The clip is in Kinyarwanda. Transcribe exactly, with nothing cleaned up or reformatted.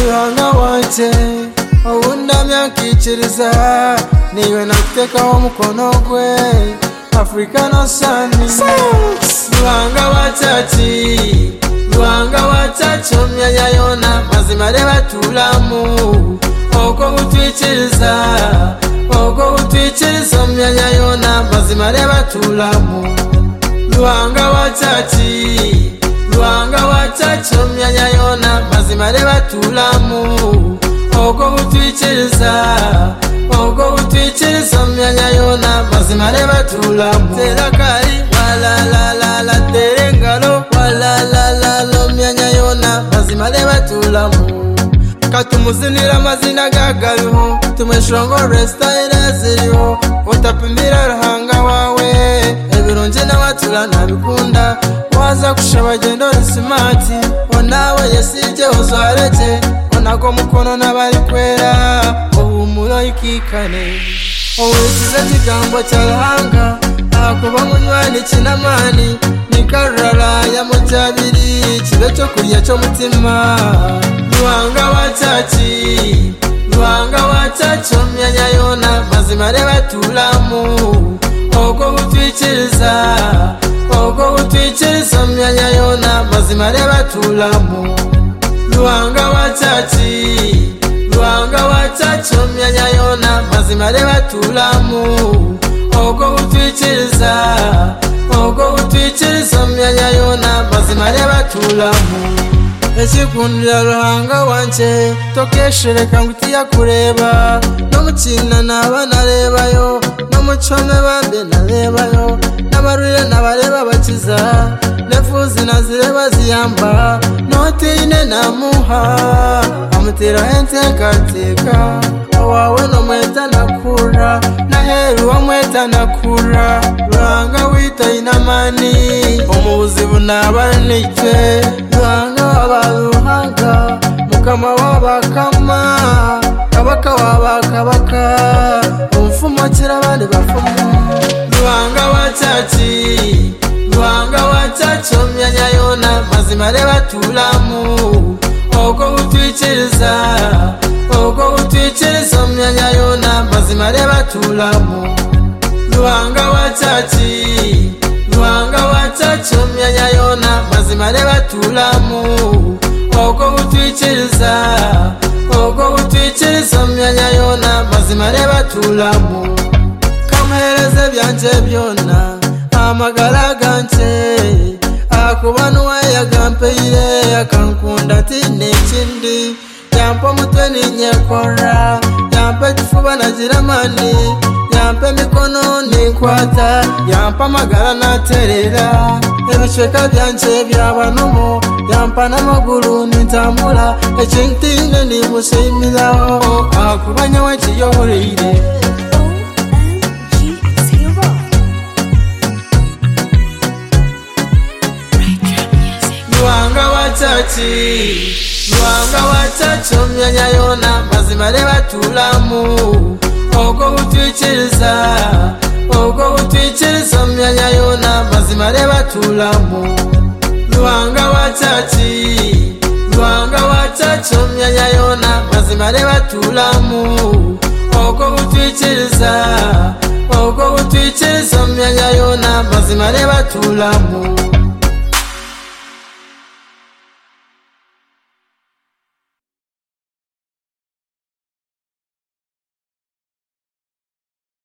Ruhanga wanje owundamya nkikiriza niwe natekaho mukono gwe Africa no sani Ruhanga wachachi Ruhanga wachachi omyanya yona mazima lebatulamu Oko utwikiriza Oko utwikiriza omyanya yona mazima lebatulamu Ruhanga wachachi Ruhanga wachachi omyanya yona mazima lebatulamu Oko utwikiriza Oko utwikiriza omyanya yona mazima lebatulamu Tera kali wala la la la terengalo wala la la la omyanya yona mazima lebatulamu Katumuzinira mazina gagaliho tumeshongore style ziriho utapimira Ruhanga wawe ebirungi n'abatula nabikunda waza kushaba gendo smart onawe yesije ozarete onako mukono nabali kwera ohumulo ikikane owekiza kigambo cya Ruhanga akuba munywani kinamani nikarara ya mujabiri kibe cyo kurya cyo mutima Ruhanga wachachi Ruhanga wachachi omyanya yona mazima lebatulamu Oko utwikiriza Oko utwikiriza omyanya yona mazima lebatulamu Ruhanga wachachi Ruhanga wachachi omyanya yona mazima lebatulamu Oko utwikiriza Oko utwikiriza omyanya yona mazima lebatulamu Ekikundira Ruhanga wanje tokeshereka ngutiya kureba no mukina naba narebayo no mucome bambe narebayo nabarure nabareba bakiza nefuzi nazireba ziyamba notine namuha amutera hentekateka wawe no mweta nakura naheru wa mweta nakura Ruhanga wita inamani omubuzibu nabanike Ruhanga Ruhanga mukama wabakama kabaka wabakabaka umfumo kirabandi bafumo Ruhanga wachachi Ruhanga wachachi omyanya yona mazima lebatulamu Oko utwikiriza Oko utwikiriza omyanya yona mazima lebatulamu Ruhanga wachachi Ruhanga wachachi omyanya yona mazima lebatulamu Oko utwikiriza Oko utwikiriza omyanya yona mazima lebatulamu Kamuhereze byanje byona amagara ganje akuba nuwayagampeire akankunda tine kindi yampa mutwe ninyekora yampa kifuba nagira mani yampa mikono nikwata yampa amagara naterera ebicweka byanje byabanomo yampa n'amaguru nintambura ekintine nimushimiraho akuba nyawe kiyoborire Ruhanga wachachi Ruhanga wachachi omyanya yona mazima lebatulamu Oko utwikiriza Oko utwikiriza omyanya yona mazima lebatulamu Ruhanga wachachi Ruhanga wachachi omyanya yona mazima lebatulamu Oko utwikiriza Oko utwikiriza omyanya yona mazima lebatulamu